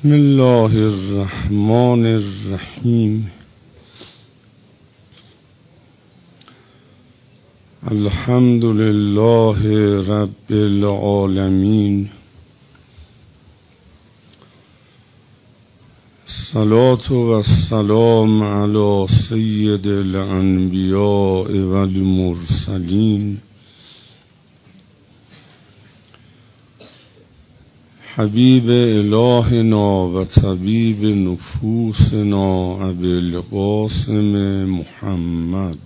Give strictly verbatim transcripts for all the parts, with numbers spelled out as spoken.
بسم الله الرحمن الرحیم. الحمد لله رب العالمین. الصلاة والسلام علی سید الانبیاء والمرسلین حبیب الهنا و طبیب نفوسنا ابی القاسم محمد.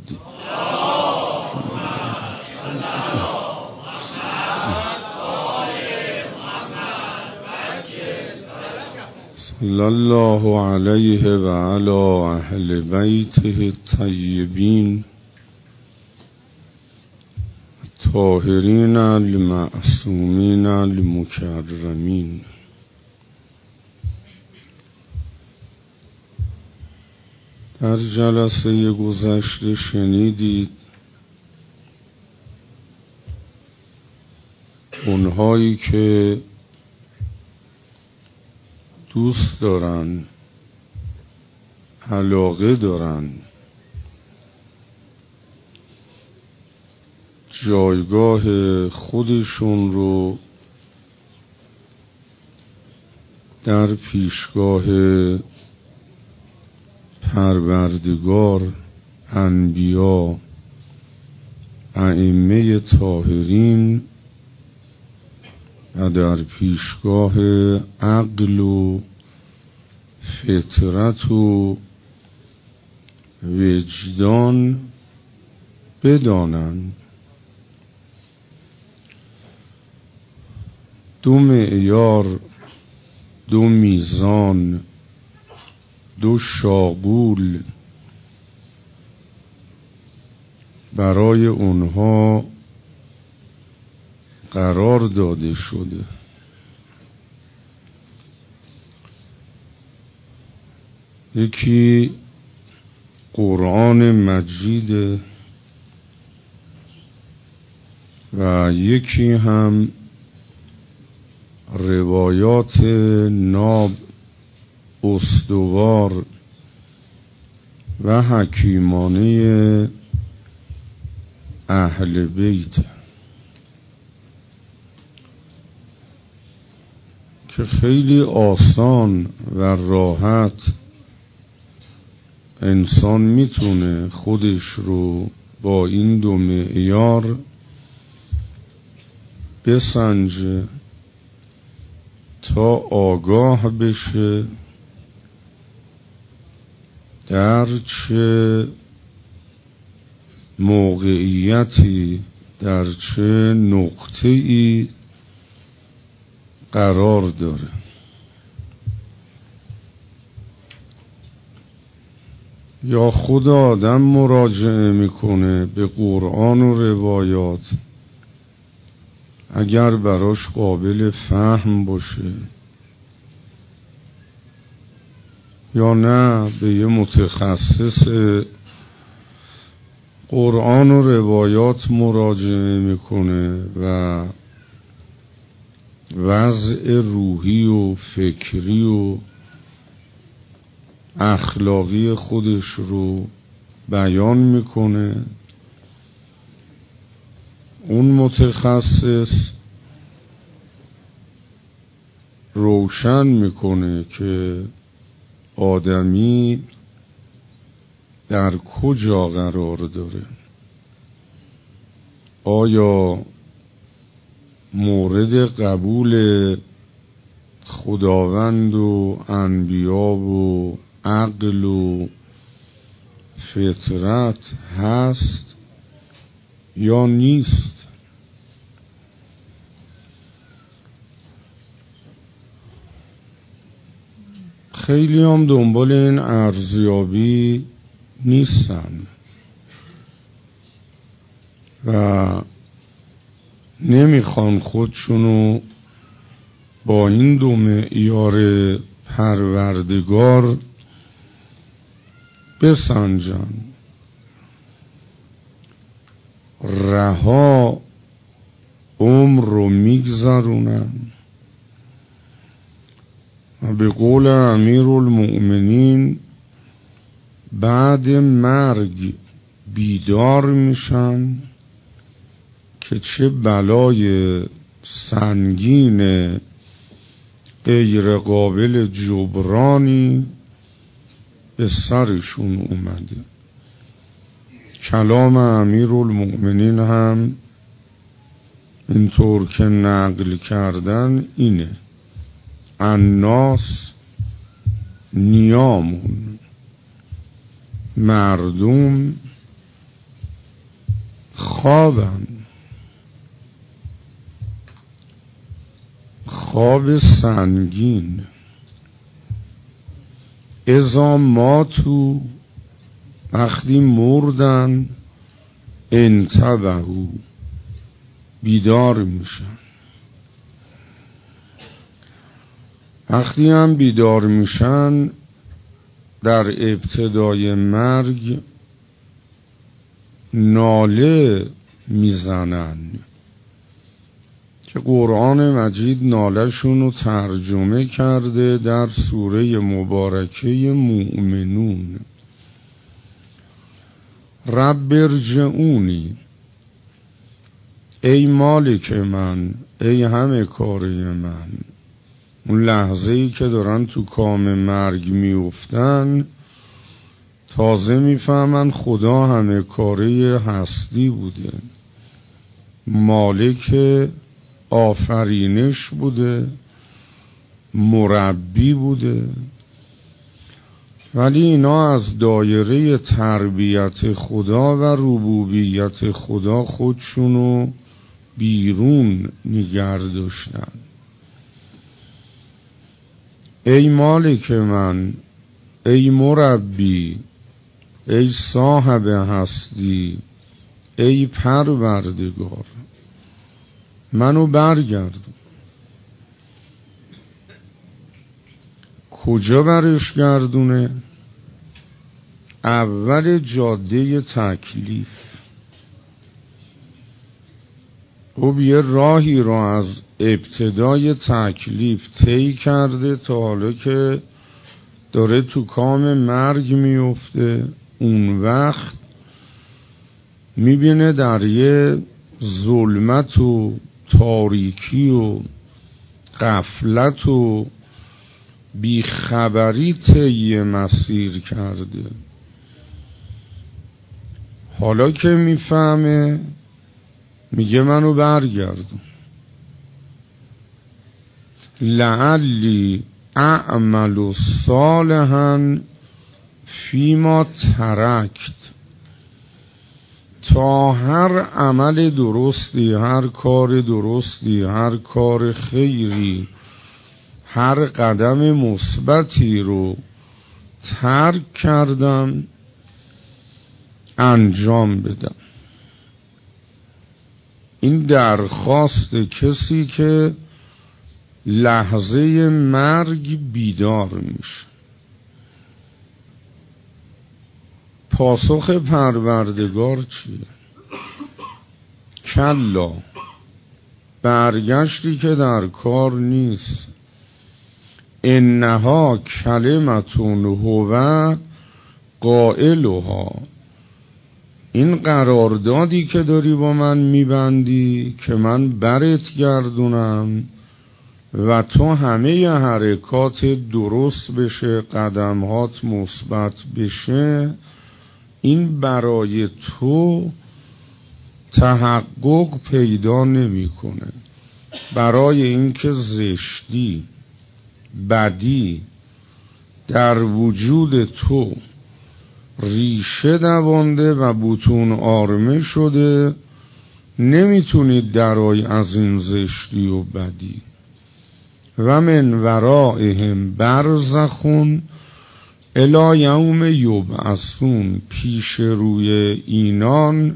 صلی الله علیه و علی اهل بیته الطیبین الطاهرین المعصومین المکرمین. در جلسه گذشته شنیدید اونهایی که دوست دارن، علاقه دارن جایگاه خودشون رو در پیشگاه پروردگار، انبیا، ائمه طاهرین و در پیشگاه عقل و فطرت و وجدان بدانند دو معیار، دو میزان، دو شاغول برای اونها قرار داده شده. یکی قرآن مجید و یکی هم روایات ناب، استوار و حکیمانه اهل بیت که خیلی آسان و راحت انسان میتونه خودش رو با این دو معیار بسنجه تا آگاه بشه در چه موقعیتی، در چه نقطه‌ای قرار داره. یا خود آدم مراجعه میکنه به قرآن و روایات اگر براش قابل فهم باشه، یا نه به یه متخصص قرآن و روایات مراجعه میکنه و وضع روحی و فکری و اخلاقی خودش رو بیان میکنه. اون متخصص روشن میکنه که آدمی در کجا قرار داره، آیا مورد قبول خداوند و انبیا و عقل و فطرت هست یا نیست. خیلی هم دنبال این ارزیابی نیستن و نمیخوان خودشونو با این دو معیار پروردگار بسنجن. رها عمر رو میگذرونن به قول امیر المؤمنین بعد مرگ بیدار میشن که چه بلای سنگین غیر قابل جبرانی به سرشون اومده. کلام امیر المؤمنین هم اینطور که نقل کردن اینه: الناس نیامون، مردم خوابن، خواب سنگین. اذا ماتوا، وقتی مردن، انتبهوا، بیدار میشن. وقتی هم بیدار میشن در ابتدای مرگ ناله میزنن که قرآن مجید ناله‌شون رو ترجمه کرده در سوره مبارکه مؤمنون: رب ارجعونی، ای مالک من، ای همه کاره من. اون لحظه‌ای که دارن تو کام مرگ میافتن تازه میفهمن خدا همه کاره هستی بوده، مالک آفرینش بوده، مربی بوده، ولی اینا از دایره تربیت خدا و ربوبیت خدا خودشونو بیرون نگه داشتن. ای مالک من، ای مربی، ای صاحب هستی، ای پروردگار، منو برگردون. کجا برش گردونه؟ اول جاده تکلیف. خب یه راهی را از ابتدای تکلیف طی کرده تا حالا که داره تو کام مرگ میفته. اون وقت میبینه در یه ظلمت و تاریکی و غفلت و بیخبری طی مسیر کرده. حالا که میفهمه میگه منو برگردون، لعلی اعمل صالحا فیما ترکت. تا هر عمل درستی، هر کار درستی، هر کار خیری، هر قدم مثبتی رو ترک کردم انجام بدم. این درخواست کسی که لحظه مرگ بیدار میشه. پاسخ پروردگار چیه؟ کلا، برگشتی که در کار نیست. انها کلمتون هو قائلها. این قراردادی که داری با من میبندی که من برت گردونم و تو همه حرکات درست بشه، قدمهات مثبت بشه، این برای تو تحقق پیدا نمیکنه. برای اینکه زشتی، بدی در وجود تو ریشه دوانده و بطون آرمه شده، نمیتونید درای از این زشتی و بدی. و من ورائهم برزخون الی یوم یبعثون. پیش روی اینان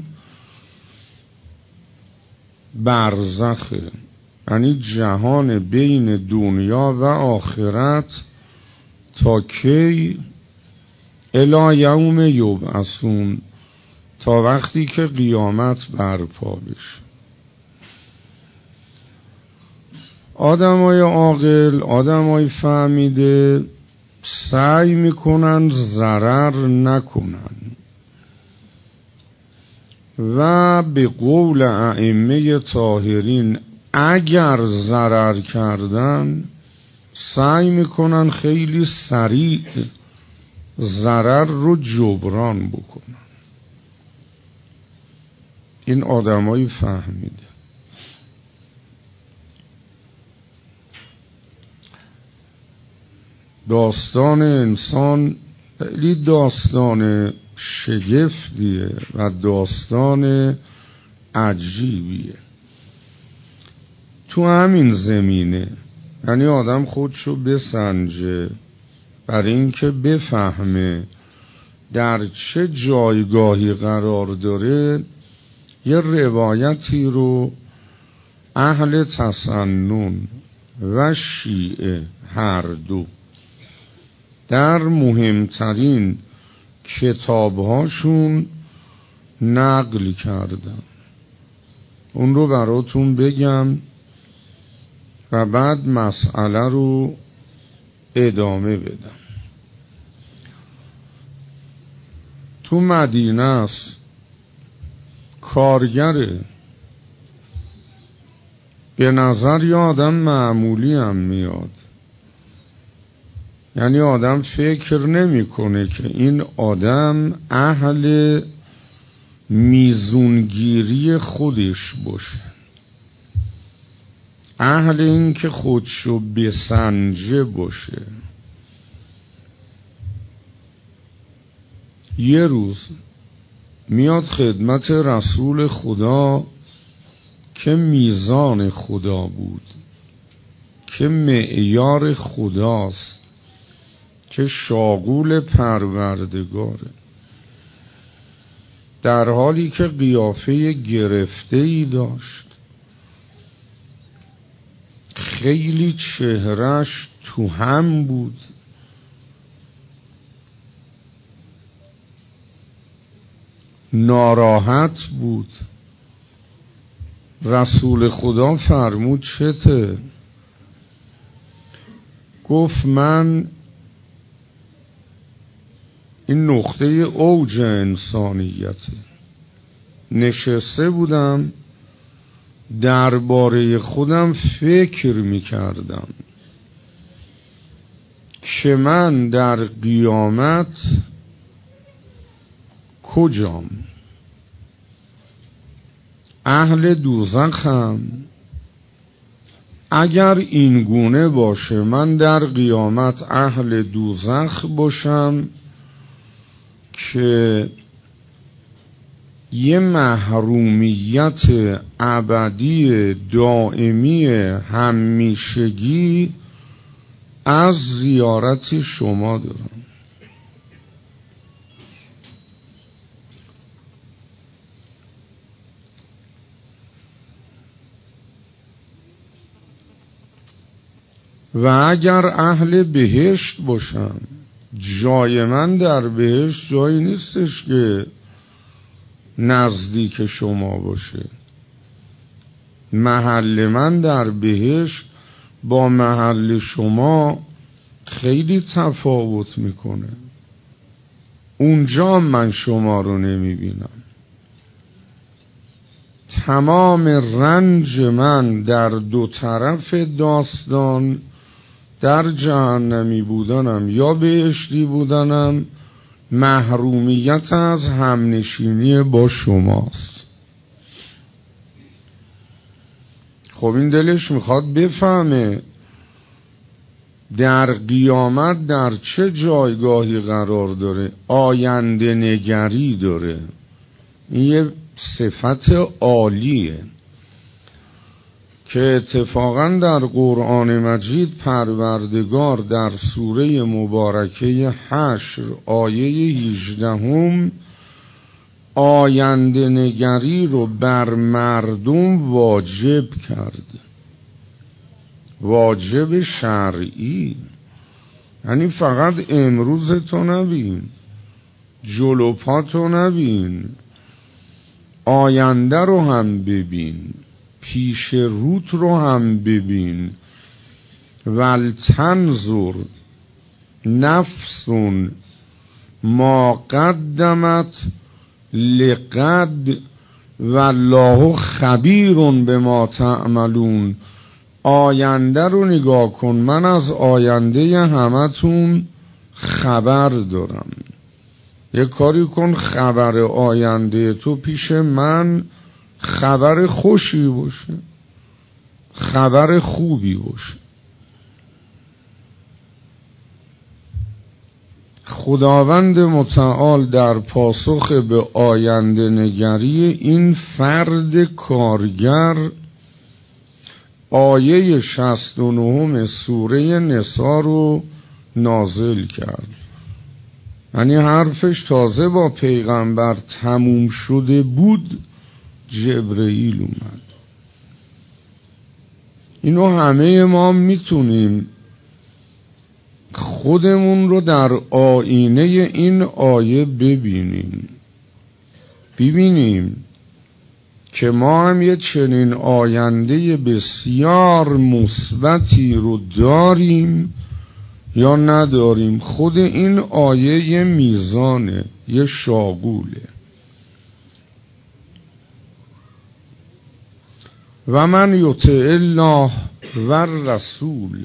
برزخه، یعنی جهان بین دنیا و آخرت. تا کی؟ الی یوم یبعثون، تا وقتی که قیامت برپا بشه. آدمای عاقل، آدمای فهمیده سعی میکنن ضرر نکنن و به قول ائمه طاهرین اگر ضرر کردن سعی میکنن خیلی سریع ضرر رو جبران بکنن. این آدمای فهمیده. داستان انسان خیلی داستان شگفتیه و داستان عجیبیه. تو همین زمینه یعنی آدم خودشو بسنجه برای اینکه بفهمه در چه جایگاهی قرار داره. یه روایتی رو اهل تسنن و شیعه هر دو در مهمترین کتابهاشون نقل کردم. اون رو براتون بگم و بعد مسئله رو ادامه بدم. تو مدینه است، کارگره، به نظر یه آدم معمولی هم میاد. یعنی آدم فکر نمیکنه که این آدم اهل میزونگیری خودش باشه، اهل این که خودشو بسنجه باشه. یه روز میاد خدمت رسول خدا که میزان خدا بود، که معیار خداست، که شاغول پروردگاره، در حالی که قیافه گرفته ای داشت، خیلی چهرش تو هم بود، ناراحت بود. رسول خدا فرمود چته؟ گفت من این نقطه اوج انسانیته، نشسته بودم درباره خودم فکر میکردم که من در قیامت کجام؟ اهل دوزخم؟ اگر این گونه باشه من در قیامت اهل دوزخ باشم که یه محرومیت ابدی دائمی همیشگی از زیارت شما دارم. و اگر اهل بهشت باشم، جای من در بهشت جایی نیستش که نزدیک شما باشه. محل من در بهشت با محل شما خیلی تفاوت میکنه. اونجا من شما رو نمیبینم. تمام رنج من در دو طرف داستان، در جهنمی بودنم یا بهشتی بودنم، محرومیت از همنشینی با شماست. خب این دلش میخواد بفهمه در قیامت در چه جایگاهی قرار داره. آینده نگری داره. این یه صفت عالیه که اتفاقا در قرآن مجید پروردگار در سوره مبارکه حشر آیه هجدهم آینده نگری رو بر مردم واجب کرده. واجب شرعی، یعنی فقط امروز تو نبین، جلو پا تو نبین، آینده رو هم ببین، پیش روت رو هم ببین، ولتنظر نفس ما قدمت لقد والله خبیر بما تعملون. آینده رو نگاه کن، من از آینده همتون خبر دارم. یه کاری کن خبر آینده تو پیش من خبر خوشی باشه، خبر خوبی باشه. خداوند متعال در پاسخ به آینده نگری این فرد کارگر آیه شصت و نه سوره نساء رو نازل کرد. یعنی حرفش تازه با پیغمبر تموم شده بود، جبرئیل اومد. اینو همه ما میتونیم خودمون رو در آینه این آیه ببینیم ببینیم که ما هم یه چنین آینده بسیار مثبتی رو داریم یا نداریم. خود این آیه یه میزانه، یه شاغوله. و من یطع الله و الرسول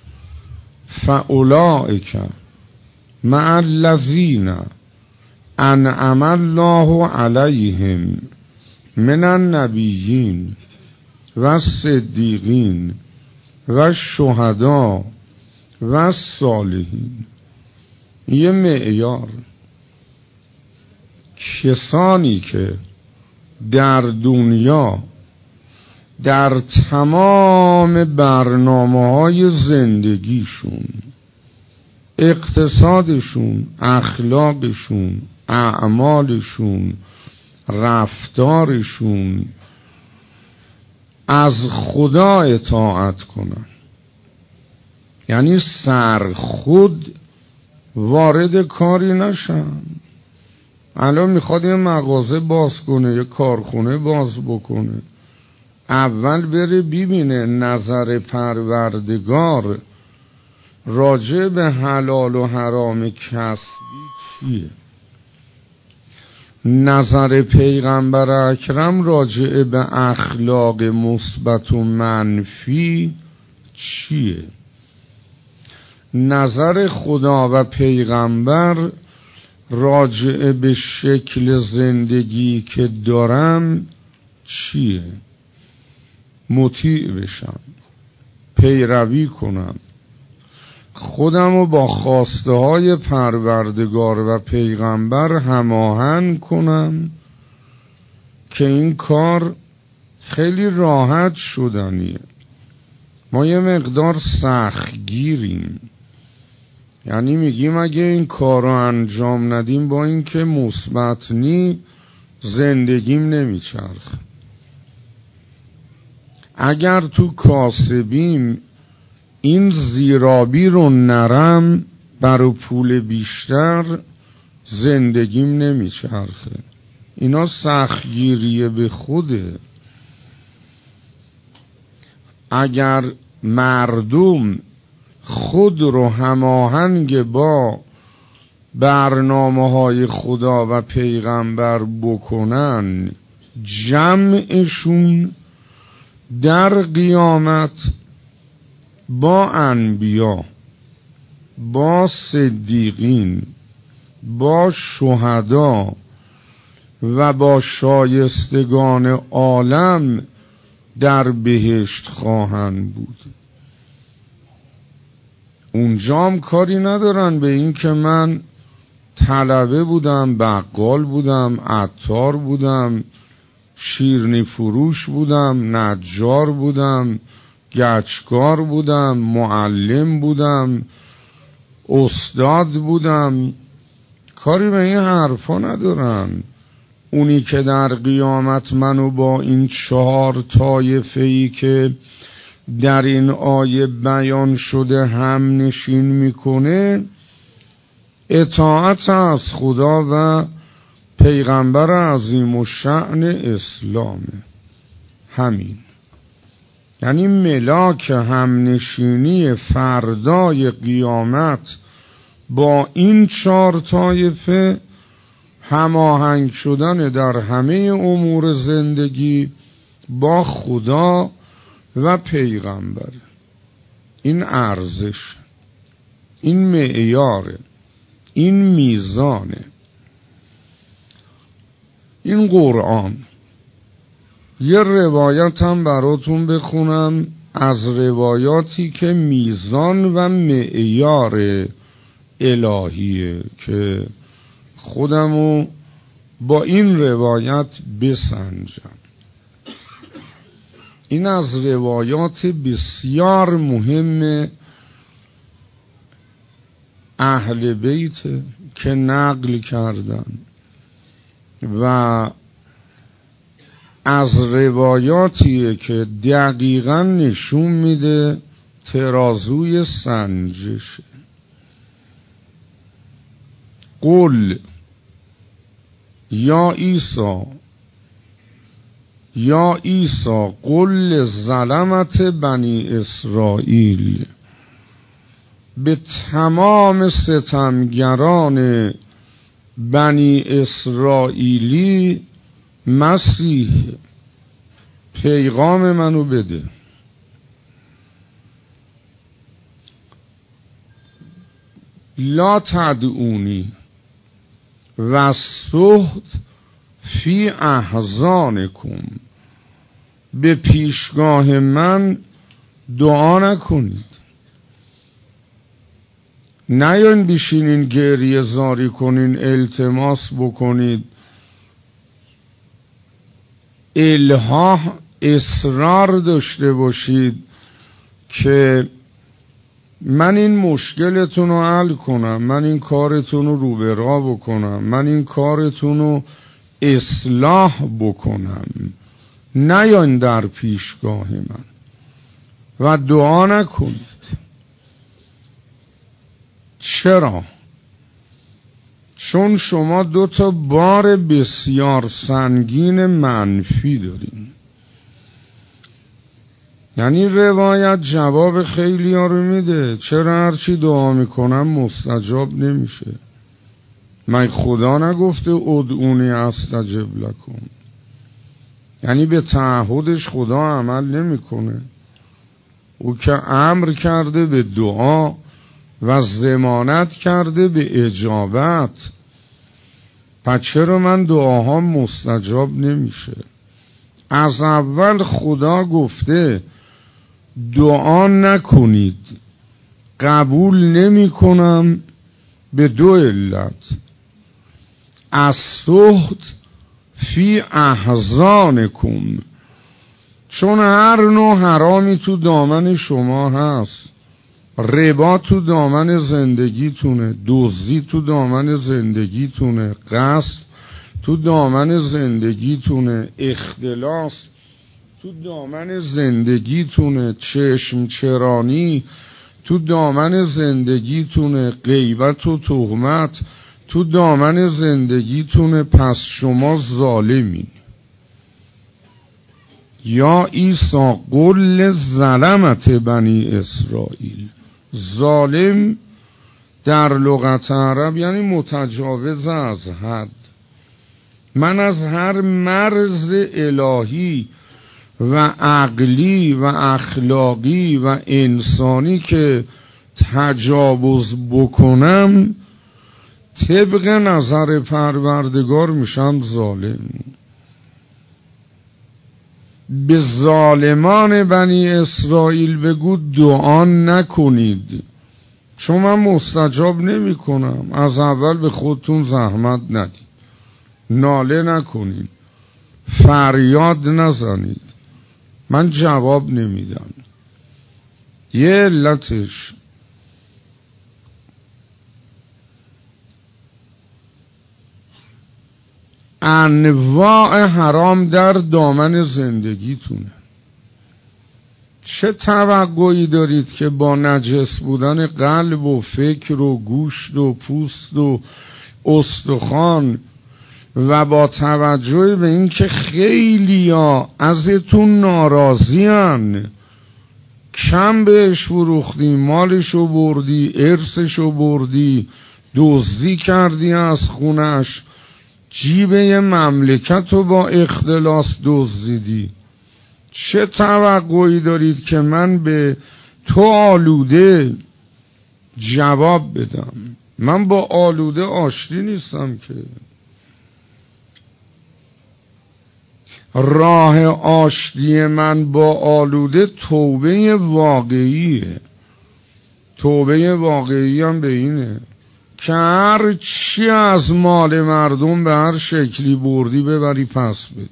فاولئک مع الذین انعم الله علیهم من النبیین و الصدیقین و الشهداء و الصالحین. یه معیار. کسانی که در دنیا در تمام برنامه‌های زندگیشون، اقتصادشون، اخلاقشون، اعمالشون، رفتارشون از خدا اطاعت کنن، یعنی سر خود وارد کاری نشن. الان میخواد یه مغازه باز کنه، یه کارخونه باز بکنه، اول بره ببینه نظر پروردگار راجع به حلال و حرام کسبی چیه، نظر پیغمبر اکرم راجع به اخلاق مثبت و منفی چیه، نظر خدا و پیغمبر راجع به شکل زندگی که دارم چیه. مطیع بشم، پیروی کنم، خودم رو با خواسته های پروردگار و پیغمبر هماهنگ کنم که این کار خیلی راحت شدنیه. ما یه مقدار سختگیریم، یعنی میگیم اگه این کار رو انجام ندیم با این که مثبت نی زندگیم نمیچرخ. اگر تو کاسبیم این زیرابی رو نرم برای پول بیشتر زندگیم نمیچرخه. اینا سختگیریه به خوده. اگر مردم خود رو هماهنگ با برنامه های خدا و پیغمبر بکنن، جمعشون در قیامت با انبیا، با صدیقین، با شهدا و با شایستگان عالم در بهشت خواهند بود. اونجام کاری ندارن به این که من طلبه بودم، بقال بودم، عطار بودم، شیرنی فروش بودم، نجار بودم، گچکار بودم، معلم بودم، استاد بودم. کاری به این حرفا ندارن. اونی که در قیامت منو با این چهار طایفه‌ای که در این آیه بیان شده هم نشین میکنه، اطاعت از خدا و پیغمبر عظیم الشأن اسلامه. همین. یعنی ملاک همنشینی فردای قیامت با این چهار طایفه هماهنگ شدن در همه امور زندگی با خدا و پیغمبر. این ارزش، این معیاره، این میزانه. این قرآن. یه روایت هم براتون بخونم از روایاتی که میزان و معیار الهیه که خودمو با این روایت بسنجم. این از روایات بسیار مهم اهل بیت که نقل کردن و از روایاتیه که دقیقاً نشون میده ترازوی سنجش. قل یا عیسی یا عیسی قل ظلمت بنی اسرائیل، به تمام ستمگران بنی اسرائیلی مسیح پیغام منو بده. لا تدعونی و صحت فی احزانکم، به پیشگاه من دعا نکنید. نیاین بشینین گریه زاری کنین، التماس بکنید، الها اصرار داشته باشید که من این مشکلتون رو حل کنم، من این کارتون رو رو به راه بکنم، من این کارتون رو اصلاح بکنم. نیاین در پیشگاه من و دعا نکنید. چرا؟ چون شما دو تا بار بسیار سنگین منفی دارین. یعنی روایت جواب خیلی ها رو میده. چرا هرچی دعا میکنم مستجاب نمیشه؟ من خدا نگفته ادعونی استجب لکم؟ یعنی به تعهدش خدا عمل نمیکنه. او که امر کرده به دعا و ضمانت کرده به اجابت، پس چرا من دعاها مستجاب نمیشه؟ از اول خدا گفته دعا نکنید، قبول نمی کنم به دو علت. از سخت فی احزانکم، چون هر نوع حرامی تو دامن شما هست. ربا تو دامن زندگیتونه، دزدی تو دامن زندگیتونه، غصب تو دامن زندگیتونه، اختلاس تو دامن زندگیتونه، چشم چرانی تو دامن زندگیتونه، غیبت و تهمت تو دامن زندگیتونه. پس شما ظالمین. یا عیسی قل ظلمت بنی اسرائیل. ظالم در لغت عرب یعنی متجاوز از حد. من از هر مرز الهی و عقلی و اخلاقی و انسانی که تجاوز بکنم طبق نظر پروردگار میشم ظالم. به ظالمان بنی اسرائیل بگو دعا نکنید، چون من مستجاب نمی کنم. از اول به خودتون زحمت ندید، ناله نکنید، فریاد نزنید، من جواب نمیدم. یه علتش انواع حرام در دامن زندگیتونه. چه توقعی دارید که با نجس بودن قلب و فکر و گوشت و پوست و استخوان و با توجه به این که خیلی ها ازتون ناراضی هن، کم بهش فروختی، مالشو بردی، ارثشو بردی، دزدی کردی از خونش، جیب یه مملکت رو با اختلاس دزدیدی. چه توقعی دارید که من به تو آلوده جواب بدم؟ من با آلوده آشتی نیستم که. راه آشتی من با آلوده توبه واقعیه. توبه واقعی هم به اینه که هر چی از مال مردم به هر شکلی بردی ببری پس بدی.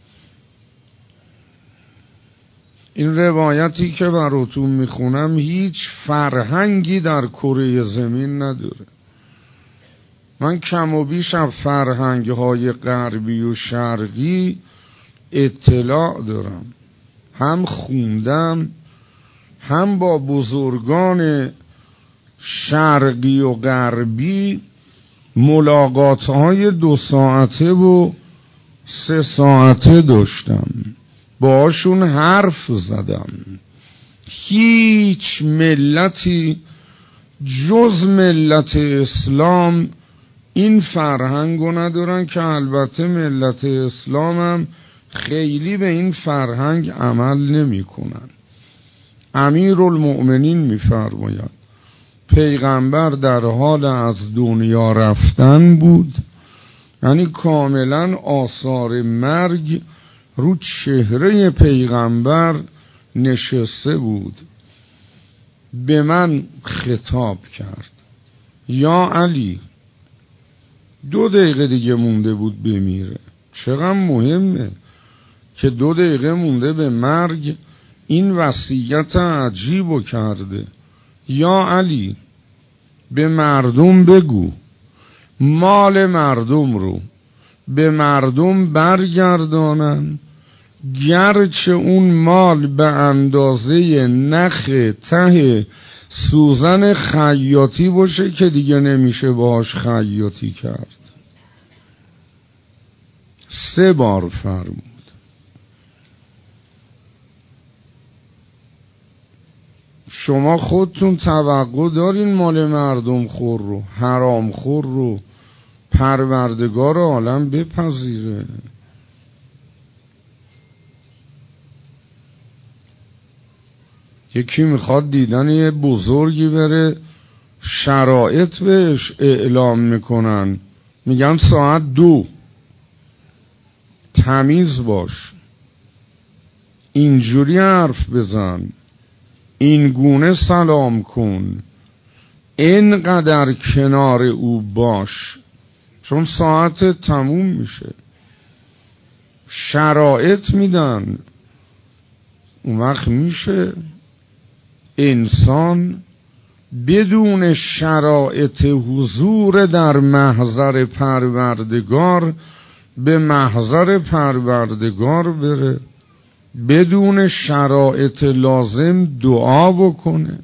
این روایتی که براتون میخونم هیچ فرهنگی در کره زمین نداره. من کم و بیش از فرهنگ‌های غربی و شرقی اطلاع دارم، هم خوندم، هم با بزرگان شرقی و غربی ملاقات‌های دو ساعته و سه ساعته داشتم، باشون حرف زدم. هیچ ملتی جز ملت اسلام این فرهنگو ندارن که البته ملت اسلام هم خیلی به این فرهنگ عمل نمی کنن. امیرالمؤمنین می‌فرماید پیغمبر در حال از دنیا رفتن بود، یعنی کاملا آثار مرگ رو چهره پیغمبر نشسته بود. به من خطاب کرد: یا علی، دو دقیقه دیگه مونده بود بمیره. چقدر مهمه که دو دقیقه مونده به مرگ این وصیت عجیبو کرده: یا علی، به مردم بگو مال مردم رو به مردم برگردانن، گرچه اون مال به اندازه نخ ته سوزن خیاطی باشه که دیگه نمیشه باهاش خیاطی کرد. سه بار فرمود. شما خودتون توقع دارین مال مردم خور رو، حرام خور رو پروردگار عالم بپذیره؟ یکی میخواد دیدن یه بزرگی بره، شرایط بهش اعلام میکنن، میگن ساعت دو تمیز باش، اینجوری حرف بزن، این گونه سلام کن، اینقدر کنار او باش، چون ساعت تموم میشه. شرایط میدن. اون وقت میشه انسان بدون شرایط حضور در محضر پروردگار به محضر پروردگار بره، بدون شرایط لازم دعا بکنه.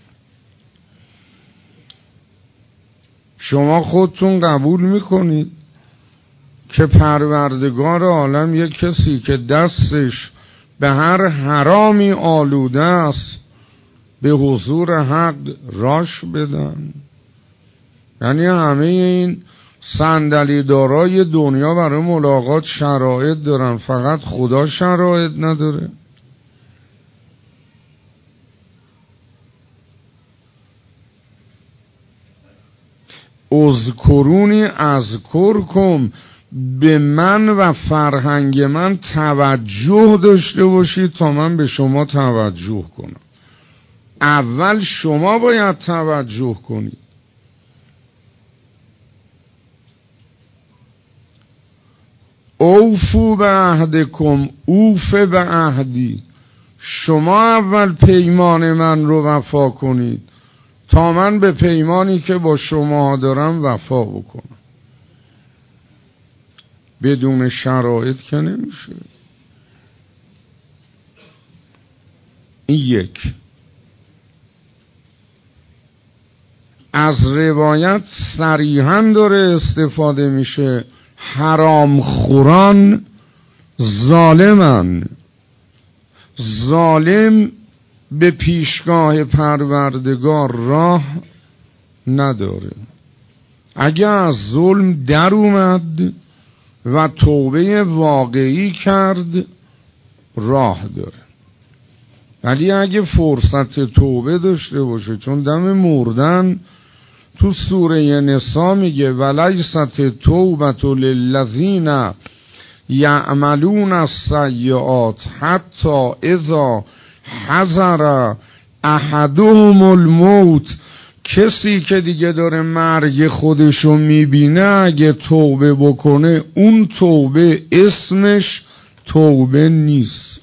شما خودتون قبول میکنید که پروردگار عالم یک کسی که دستش به هر حرامی آلوده است به حضور حق راش بدن؟ یعنی همه این صندلی دارای دنیا برای ملاقات شرایط دارن، فقط خدا شرایط نداره؟ اذکرونی اذکرکم، به من و فرهنگ من توجه داشته باشید تا من به شما توجه کنم. اول شما باید توجه کنید. اوفو به عهدکم اوف به عهدی، شما اول پیمان من رو وفا کنید تا من به پیمانی که با شما دارم وفا بکنم. بدون شرایط که نمیشه. این یک. از روایت صریحاً داره استفاده میشه حرام خوران ظالمن. ظالم به پیشگاه پروردگار راه نداره. اگه از ظلم در اومد و توبه واقعی کرد راه داره، ولی اگه فرصت توبه داشته باشه، چون دم مردن تو سوره نساء میگه ولیست توبة للذین یعملون السیئات حتی اذا حضر احدهم الموت. کسی که دیگه داره مرگ خودشو میبینه اگه توبه بکنه اون توبه اسمش توبه نیست.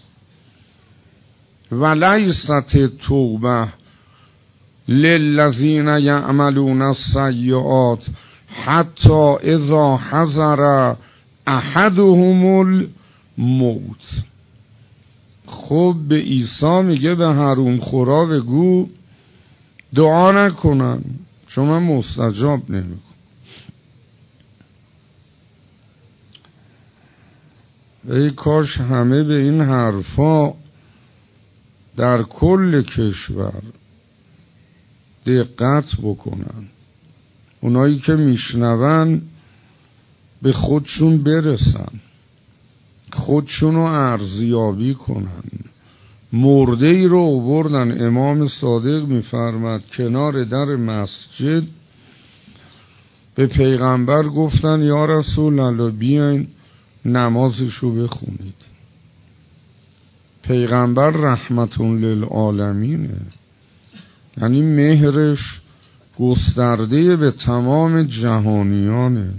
ولیست توبه للذین یعملون السیئات حتی اذا حضر احدهم الموت. خب به عیسی میگه به حروم خورا بگو دعا نکنن چون من مستجاب نمیکنم. ای کاش همه به این حرفا در کل کشور دقت بکنن. اونایی که میشنون به خودشون برسن، خودشون رو ارزیابی کنن. مرده ای رو آوردن، امام صادق میفرماد کنار در مسجد به پیغمبر گفتن یا رسول الله بیاین نمازشو بخونید. پیغمبر رحمت للعالمینه، یعنی مهرش گسترده به تمام جهانیانه.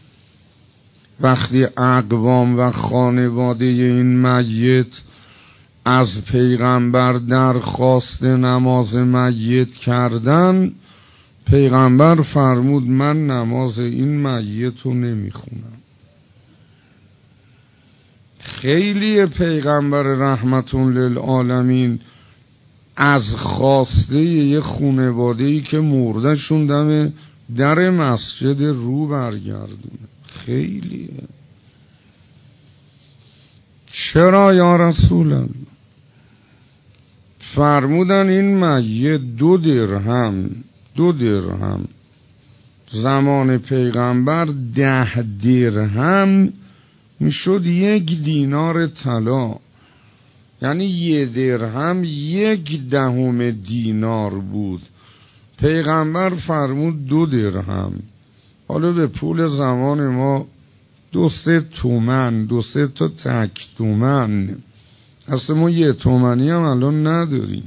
وقتی اقوام و خانواده این میت از پیغمبر درخواست نماز میت کردن، پیغمبر فرمود من نماز این میت رو نمیخونم. خیلی پیغمبر رحمت للعالمین از خواسته یه خانواده‌ای که مرده شون دم در مسجد رو برگردونه. خیلیه. چرا یا رسول الله؟ فرمودن این میت دو درهم دو درهم زمان پیغمبر ده درهم میشد یک دینار طلا، یعنی یه درهم یک دهم دینار بود. پیغمبر فرمود دو درهم. حالا به پول زمان ما دو سه تومن، دو سه تا تک تومن. اصلا ما یه تومنی هم الان نداریم.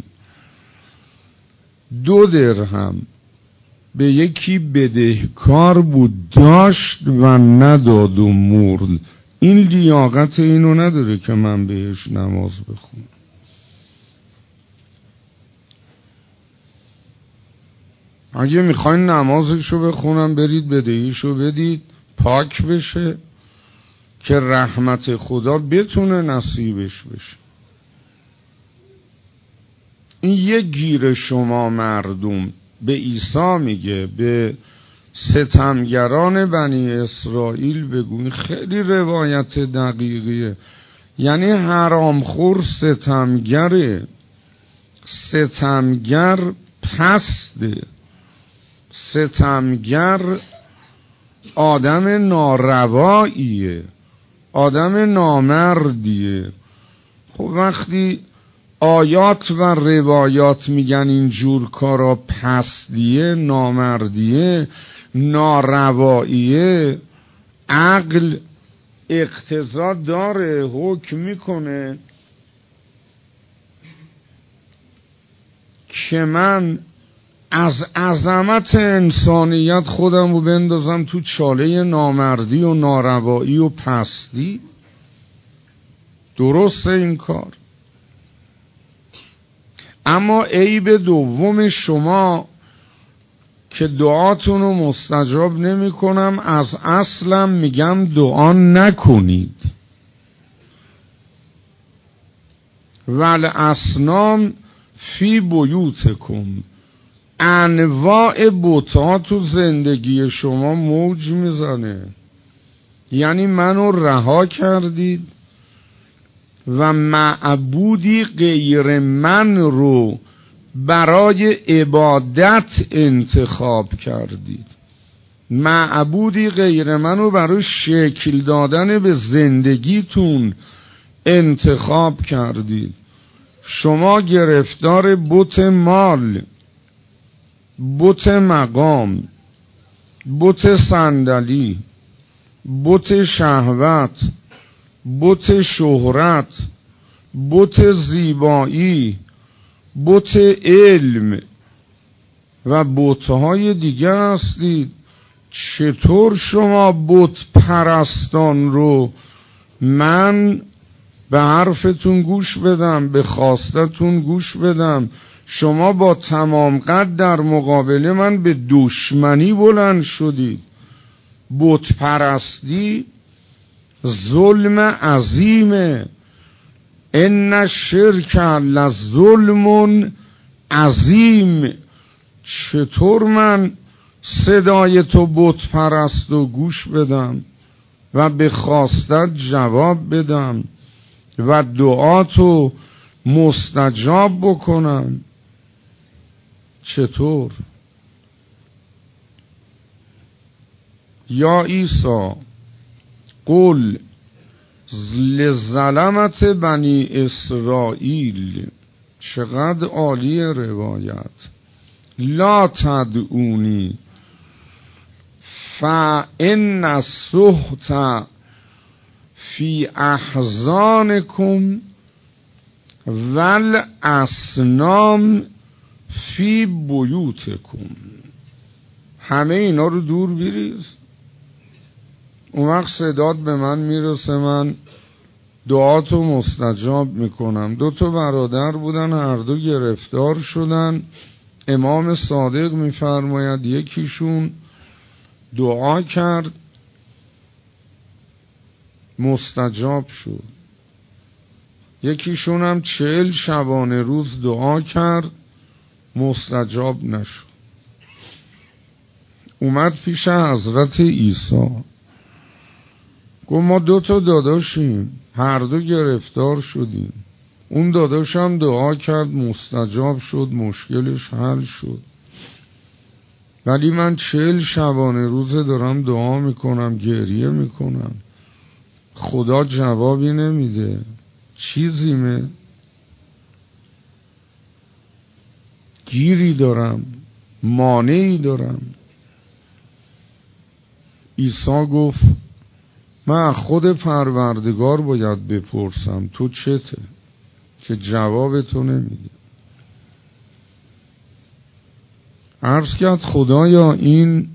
دو درهم به یکی بدهکار بود، داشت و نداد و مرد. این لیاقت اینو نداره که من بهش نماز بخونم. اگه میخواین نمازشو بخونم برید بدهیشو بدید پاک بشه که رحمت خدا بتونه نصیبش بشه. این یه گیر شما مردم به عیسی میگه، به ستمگران بنی اسرائیل بگو. خیلی روایت دقیقیه، یعنی حرامخور ستمگره، ستمگر پسته، ستمگر آدم نارواییه، آدم نامردیه. خب وقتی آیات و روایات میگن اینجور کارا پستیه، نامردیه، نارواییه، عقل اقتضا داره، حکم میکنه که من از عظمت انسانیت خودم رو بندازم تو چاله نامردی و ناروایی و پستی. درسته این کار. اما عیب دوم شما که دعاتون رو مستجاب نمی کنم، از اصلم میگم دعا نکنید. ول اصنام فی بیوتکم، انواع بت‌ها تو زندگی شما موج میزنه. یعنی منو رها کردید، و معبودی غیر من رو برای عبادت انتخاب کردید. معبودی غیر من رو برای شکل دادن به زندگیتون انتخاب کردید. شما گرفتار بت مال، بت مقام، بت صندلی، بت شهوت، بت شهرت، بت زیبایی، بت علم و بت‌های دیگه هستید. چطور شما بت پرستان رو من به حرفتون گوش بدم، به خواستتون گوش بدم، شما با تمام قد در مقابل من به دشمنی بلند شدید؟ بت پرستی ظلم عظیمه. ان الشرک لظلم عظیم. چطور من صدای تو بت پرست و گوش بدم و به خواستت جواب بدم و دعاتو مستجاب بکنم؟ چطور؟ یا عیسی قل لظلمت بنی اسرائیل، چقدر عالی روایت، لا تدعونی فان السحت فی احزانکم والاصنام فی بیوتکم. همه اینا رو دور بریز. اون وقت صدات به من میرسه، من دعاتو مستجاب میکنم. دو تا برادر بودن، هر دو گرفتار شدن. امام صادق میفرماید یکیشون دعا کرد مستجاب شد، یکیشون هم چهل شبانه روز دعا کرد مستجاب نشد. اومد پیش حضرت عیسی، گفت ما دو تا داداشیم، هر دو گرفتار شدیم. اون داداش هم دعا کرد مستجاب شد، مشکلش حل شد، ولی من چهل شبانه روزه دارم دعا میکنم، گریه میکنم، خدا جوابی نمیده. چیزیمه، گیری دارم، مانعی دارم. عیسی گفت من خود پروردگار باید بپرسم تو چته که جواب تو نمیده. عرض کرد خدایا این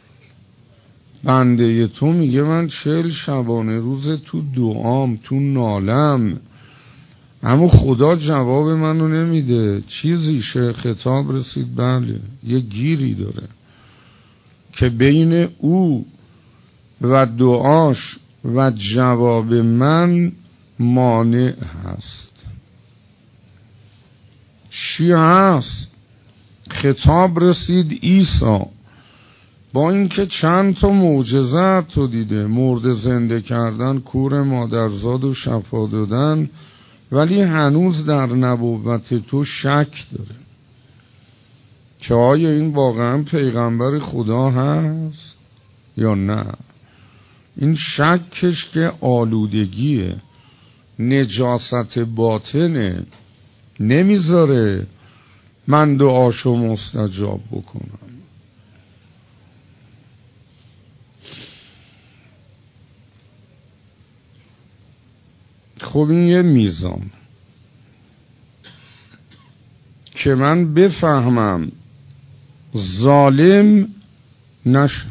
بنده تو میگه من چهل شبانه روز تو دعام، تو نالم، اما خدا جواب منو نمیده. چیزیشه؟ خطاب رسید بله، یه گیری داره که بین او و دعاش و جواب من مانع هست. چی هست؟ خطاب رسید عیسی با اینکه چند تا معجزه تو دیده، مرده زنده کردن، کور مادرزاد و شفا دادن، ولی هنوز در نبوت تو شک داره که آیا این واقعا پیغمبر خدا هست یا نه. این شکش که آلودگیه، نجاست باطنه، نمیذاره من دعاشو مستجاب بکنم. خب این یه میزان که من بفهمم ظالم نشم،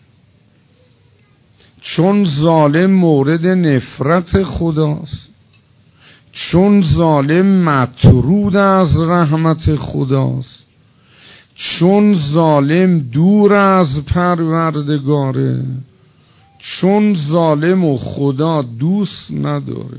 چون ظالم مورد نفرت خداست، چون ظالم مطرود از رحمت خداست، چون ظالم دور از پروردگاره، چون ظالم و خدا دوست نداره.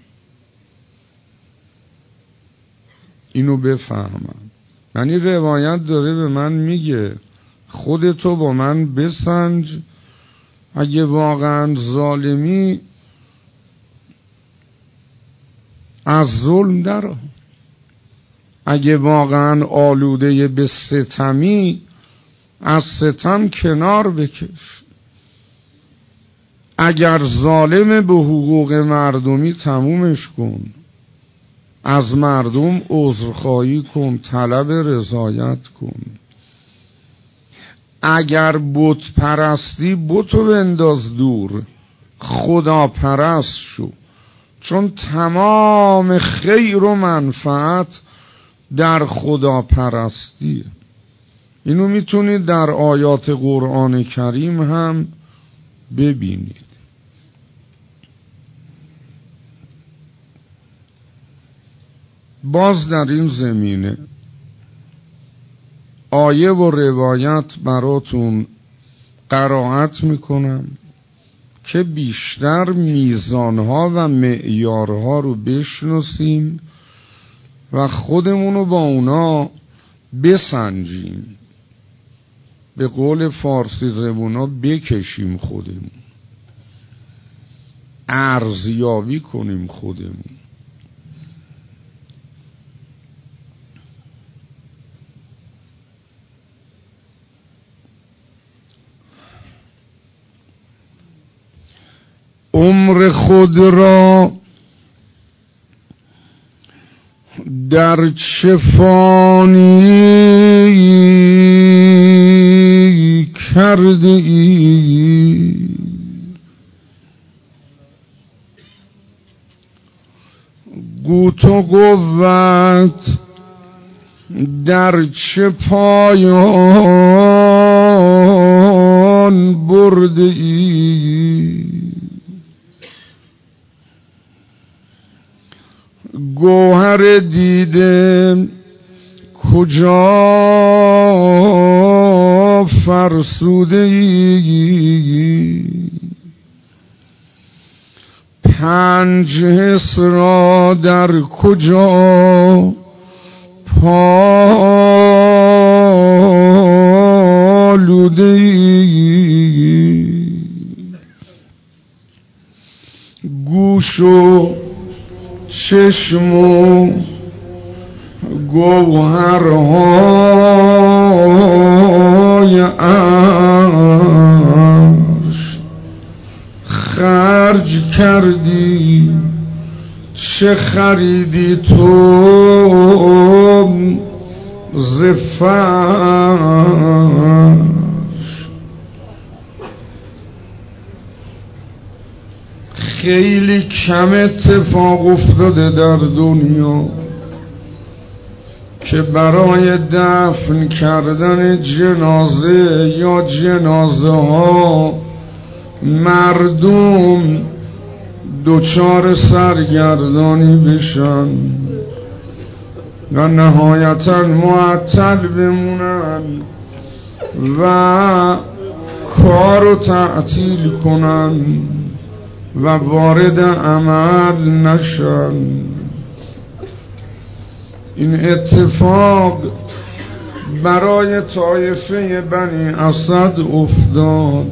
اینو بفهمم. یعنی روایت داره به من میگه خودتو با من بسنج، اگه واقعا ظالمی از ظلم درآ. اگه واقعا آلوده به ستمی، از ستم کنار بکش. اگر ظالم به حقوق مردمی، تمومش کن. از مردم عذرخواهی کن، طلب رضایت کن. اگر بت پرستی، بتو بنداز دور، خدا پرست شو. چون تمام خیر و منفعت در خدا پرستیه. اینو میتونید در آیات قرآن کریم هم ببینید. باز در این زمینه آیه و روایت براتون قرائت میکنم که بیشتر میزانها و معیارها رو بشناسیم و خودمونو با اونا بسنجیم. به قول فارسی زبونا بکشیم خودمون، ارزیابی کنیم خودمون. عمر خود را در چه فانی کرده ای، قوت و قوت در چه پایان برده ای، گوهر دیده کجا فرسوده ای، پنج حس را در کجا پالوده ای، گوش و چشم و گوهرهای عرش خرج کردی، چه خریدی تو ز فرش. خیلی کم اتفاق افتاده در دنیا که برای دفن کردن جنازه یا جنازه ها مردم دچار سرگردانی بشن و نهایتا معطل بمونن و کارو تعطیل کنن و وارد عمل نشن. این اتفاق برای طایفه بنی اسد افتاد.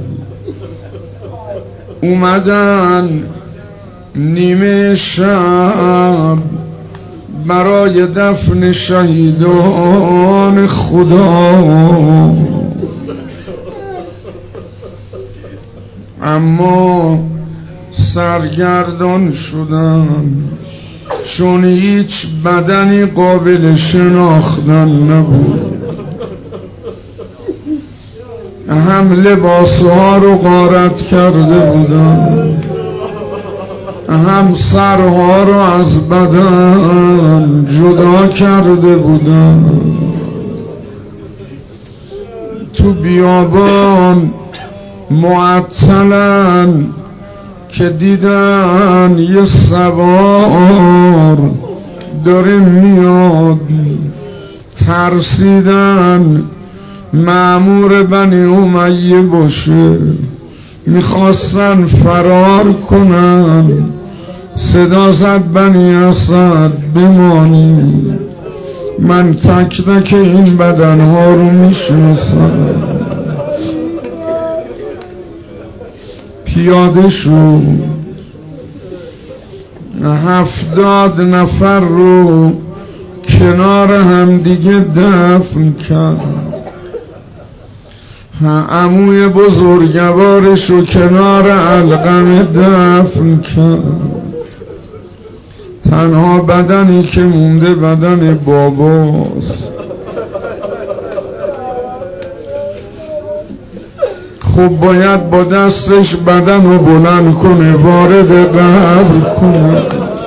اومدن نیمه شب برای دفن شهیدان خدا، اما سرگردان شدن چون هیچ بدنی قابل شناختن نبود. هم لباسها رو غارت کرده بودن، هم سرها رو از بدن جدا کرده بودن. تو بیابان معطلن که دیدن یه سوار داره میاد، ترسیدن مأمور بنی امیه باشه، میخواستن فرار کنن. صدا زد بنی اسد بمانی، من تک تک این بدنها رو میشناسم. پیاده شو هفتاد نفر رو کنار هم دیگه دفن کرد. عموی بزرگوارش رو کنار علقمه دفن کرد. تنها بدنی که مونده بدن باباست. خب باید با دستش بدن رو بلند کنه، وارد قبر کنه.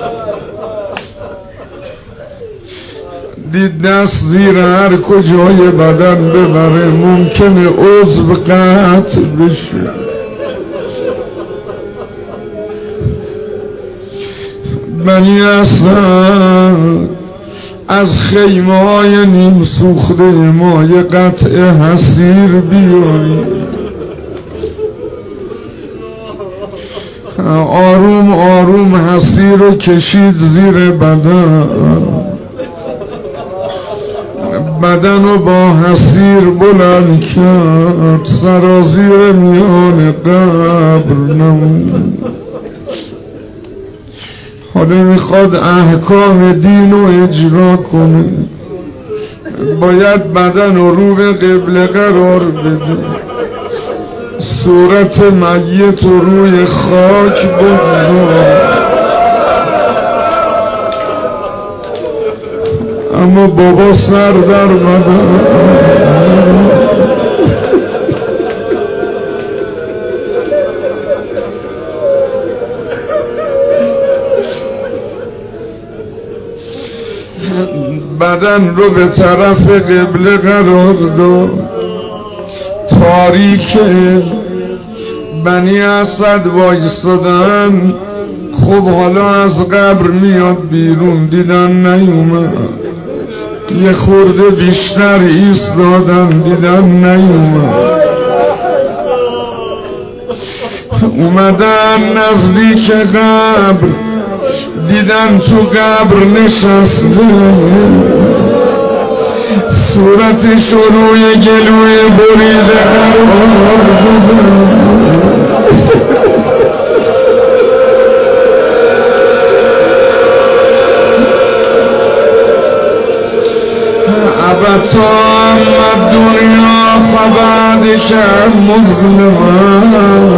دید دست زیر هر کجای بدن ببره ممکنه عضو قطع بشه. بنی اسد از خیمه های نیم سوخته ما یه قطع حصیر بیایی. آروم آروم حصیر رو کشید زیر بدن، بدن رو با حصیر بلند کرد، سرازیر میان قبر نمود. حالا میخواد احکام دین رو اجرا کنه، باید بدن رو رو به قبله قرار بده، صورت میت رو روی خاک بگذار. اما بابا سر در بدن بدن رو به طرف قبله قرار داد. تاریکه بنی اسد وایستادن. خب حالا از قبر میاد بیرون، دیدن نیومد. یه خورده بیشتر ایستادن، دیدن نیومد. اومدن نزدیک قبر، دیدن تو قبر نشسته، صورتش روی گلوی بریده قرار دادن. ابتام الدنیا فبعدك مظلما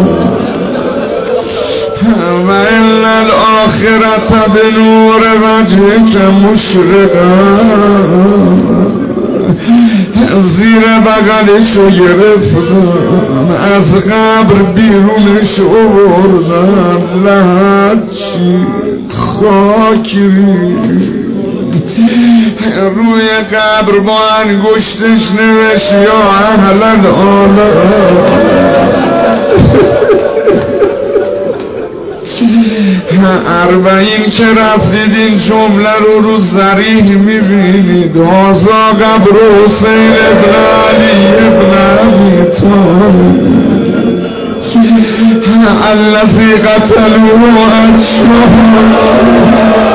وإن الآخرة بنور وجهك مشرقا. زیر بغلشو گرفتن، از قبر بیرونش آوردن، لحچی خاکی روی قبر با انگشتش نوشت یا اهل العالم. اربعین که رفتید این جمله رو رو ضریح میبینید. هازا قبر حسین ابن علی ابن ابی طالب الذی قتلوه اشهر